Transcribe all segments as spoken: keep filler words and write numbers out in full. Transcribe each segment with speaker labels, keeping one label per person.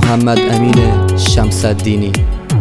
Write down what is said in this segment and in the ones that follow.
Speaker 1: محمد امین شمس‌الدینی.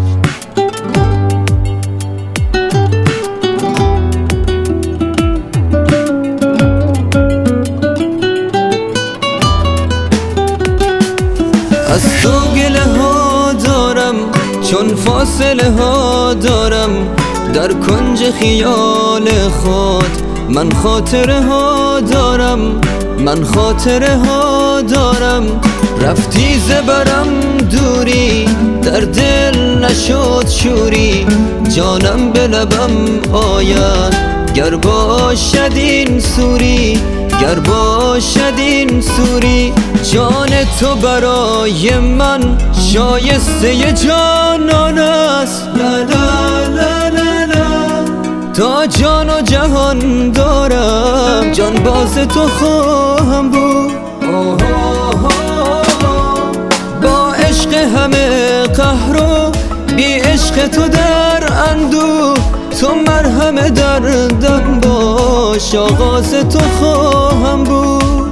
Speaker 1: از تو گله ها دارم چون فاصله ها دارم، در کنج خیال خود من خاطره ها دارم، من خاطره ها دارم. رفتی زبرم دوری، در دل نشد شوری، جانم به لبم آید گر باشد این سوری، گر باشد این سوری. جان تو برای من شایسته جانان است، لا لا لا لا لا. تا جان و جهان دارم جان باز تو خواهم بود. با عشق همه قهر و بی عشق تو در اندوه، تو مرهم دردم باش، آغاز تو خواهم بود.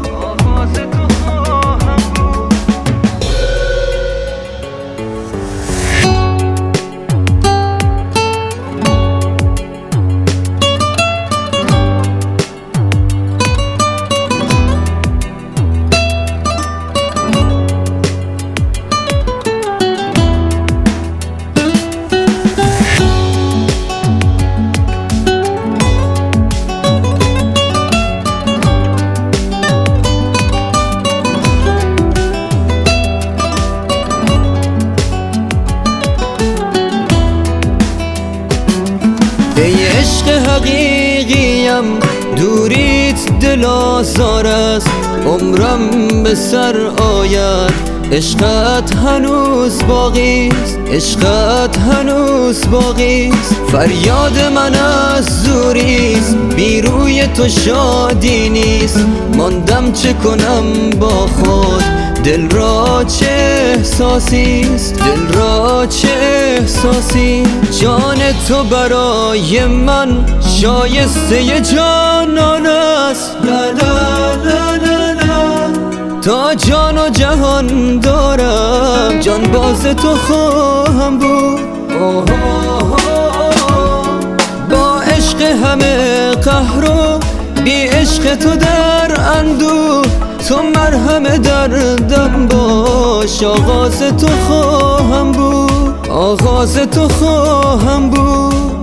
Speaker 1: ای عشق حقیقیم دوریت دل آزار است، عمرم به سر آید عشقت هنوز باقیست، عشقت هنوز باقیست. فریاد من از زوریست، بی روی تو شادی نیست، ماندم چه کنم با خود، دل را چه احساسیست، دل را چه احساسی. جان تو برای من شایسته جانان است، لا لا لا لا لا. تا جان و جهان دارم جان باز تو خواهم بود. با عشق همه قهر و بی عشق تو در اندوه، تو مرهم دردم باش، آغاز تو خواهم بود، آغاز تو خواهم بود.